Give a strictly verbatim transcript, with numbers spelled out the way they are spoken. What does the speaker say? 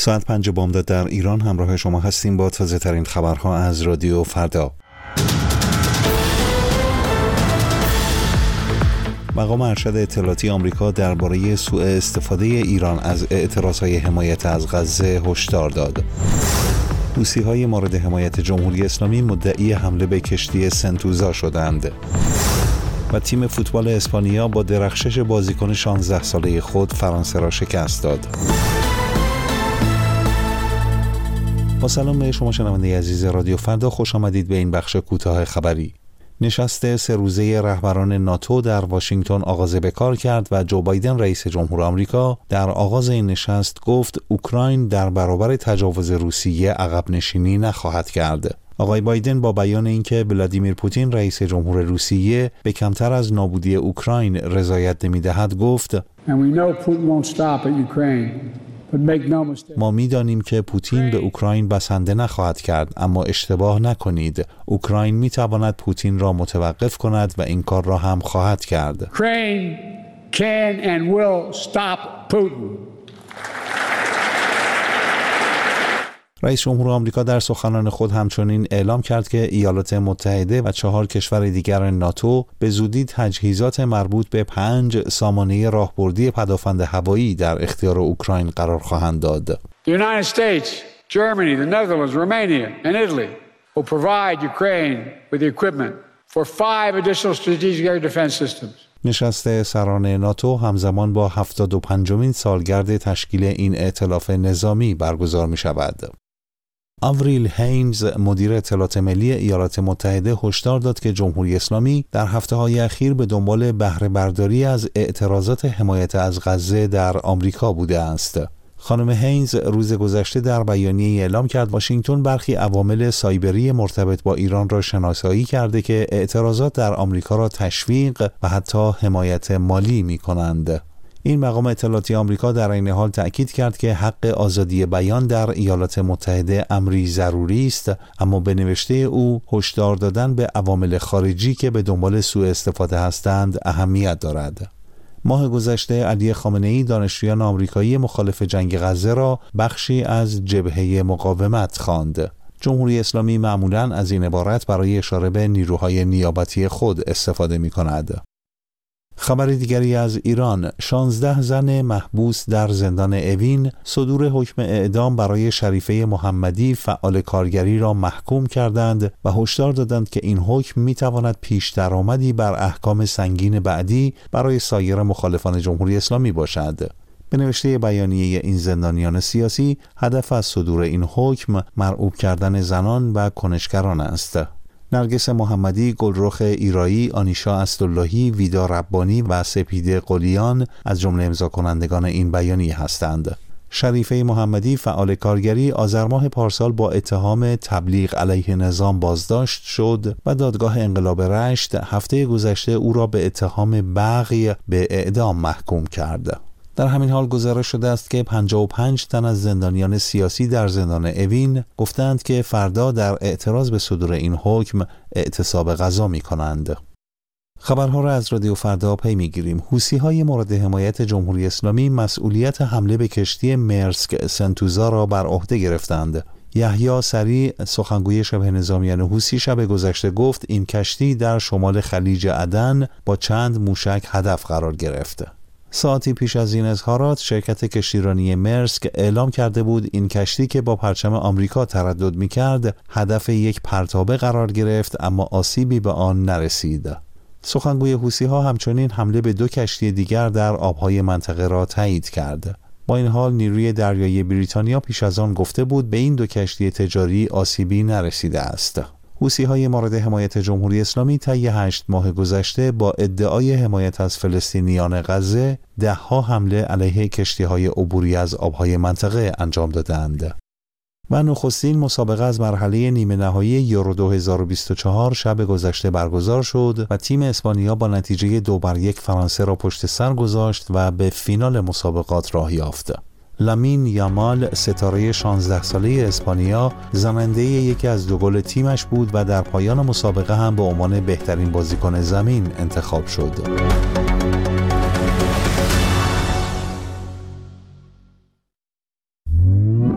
ساعت پنج بامداد در ایران همراه شما هستیم با تازه ترین خبرها از رادیو فردا. مقام ارشد اطلاعاتی آمریکا درباره سوء استفاده ایران از اعتراضهای حمایت از غزه هشدار داد. حوثی‌های مورد حمایت جمهوری اسلامی مدعی حمله به کشتی سنتوزا شدند. و تیم فوتبال اسپانیا با درخشش بازیکن شانزده ساله خود فرانسه را شکست داد. با سلام به شما شنونده عزیز رادیو فردا، خوش آمدید به این بخش کوتاه خبری. نشست سه روزه رهبران ناتو در واشنگتن آغاز به کار کرد و جو بایدن رئیس جمهور آمریکا در آغاز این نشست گفت اوکراین در برابر تجاوز روسیه عقب نشینی نخواهد کرد. آقای بایدن با بیان اینکه ولادیمیر پوتین رئیس جمهور روسیه به کمتر از نابودی اوکراین رضایت نمی‌دهد گفت ما می‌دانیم که پوتین به اوکراین بسنده نخواهد کرد، اما اشتباه نکنید. اوکراین می‌تواند پوتین را متوقف کند و این کار را هم خواهد کرد. Ukraine can and will stop Putin. رئیس جمهور آمریکا در سخنان خود همچنین اعلام کرد که ایالات متحده و چهار کشور دیگر ناتو به زودی تجهیزات مربوط به پنج سامانه راهبردی پدافند هوایی در اختیار اوکراین قرار خواهند داد. The United States, Germany, the Netherlands, Romania and Italy will provide Ukraine with the equipment for five additional strategic air defense systems. نشست سران ناتو همزمان با هفتاد و پنجمین سالگرد تشکیل این ائتلاف نظامی برگزار می شود. آوریل هینز مدیر اطلاعات ملی ایالات متحده هشدار داد که جمهوری اسلامی در هفته‌های اخیر به دنبال بهره برداری از اعتراضات حمایت از غزه در آمریکا بوده است. خانم هینز روز گذشته در بیانیه‌ای اعلام کرد واشنگتن برخی عوامل سایبری مرتبط با ایران را شناسایی کرده که اعتراضات در آمریکا را تشویق و حتی حمایت مالی می‌کنند. این مقام اطلاعاتی آمریکا در این حال تأکید کرد که حق آزادی بیان در ایالات متحده امری ضروری است، اما به نوشته او هشدار دادن به عوامل خارجی که به دنبال سوء استفاده هستند اهمیت دارد. ماه گذشته علی خامنه‌ای دانشجویان آمریکایی مخالف جنگ غزه را بخشی از جبهه مقاومت خواند. جمهوری اسلامی معمولاً از این عبارت برای اشاره به نیروهای نیابتی خود استفاده می‌کند. خبر دیگری از ایران، شانزده زن محبوس در زندان اوین صدور حکم اعدام برای شریفه محمدی فعال کارگری را محکوم کردند و هشدار دادند که این حکم میتواند پیش درآمدی بر احکام سنگین بعدی برای سایر مخالفان جمهوری اسلامی باشد. به نوشته بیانیه این زندانیان سیاسی، هدف از صدور این حکم مرعوب کردن زنان و کنشگران است. نرگس محمدی، گلرخ ایرایی، آنیشا اسداللهی، ویدا ربانی و سپیده قلیان از جمله امضا کنندگان این بیانیه هستند. شریفه محمدی فعال کارگری آذر ماه پارسال با اتهام تبلیغ علیه نظام بازداشت شد و دادگاه انقلاب رشت هفته گذشته او را به اتهام بغی به اعدام محکوم کرد. در همین حال گزارش شده است که پنجاه و پنج تن از زندانیان سیاسی در زندان اوین گفتند که فردا در اعتراض به صدور این حکم اعتصاب غذا می کنند. خبرها را از رادیو فردا پی می گیریم. حوثی‌های مورد حمایت جمهوری اسلامی مسئولیت حمله به کشتی مرسک سنتوزا را بر عهده گرفتند. یحیی سریع، سخنگوی شبه نظامیان حوثی، شب گذشته گفت این کشتی در شمال خلیج عدن با چند موشک هدف قرار گرفت. ساعتی پیش از این اظهارات شرکت کشتیرانی مرسک اعلام کرده بود این کشتی که با پرچم آمریکا تردد می‌کرد هدف یک پرتابه قرار گرفت، اما آسیبی به آن نرسید. سخنگوی حوثی‌ها همچنین حمله به دو کشتی دیگر در آبهای منطقه را تایید کرد. با این حال نیروی دریایی بریتانیا پیش از آن گفته بود به این دو کشتی تجاری آسیبی نرسیده است. حوثی‌های مورد حمایت جمهوری اسلامی طی هشت ماه گذشته با ادعای حمایت از فلسطینیان غزه ده‌ها حمله علیه کشتی‌های عبوری از آبهای منطقه انجام دادند. و نخستین مسابقه از مرحله نیمه نهایی یورو دو هزار و بیست و چهار شب گذشته برگزار شد و تیم اسپانیا با نتیجه دو بر یک فرانسه را پشت سر گذاشت و به فینال مسابقات راه یافت. لامین یامال، ستاره شانزده ساله اسپانیا، زننده یکی از دو گل تیمش بود و در پایان مسابقه هم به عنوان بهترین بازیکن زمین انتخاب شد.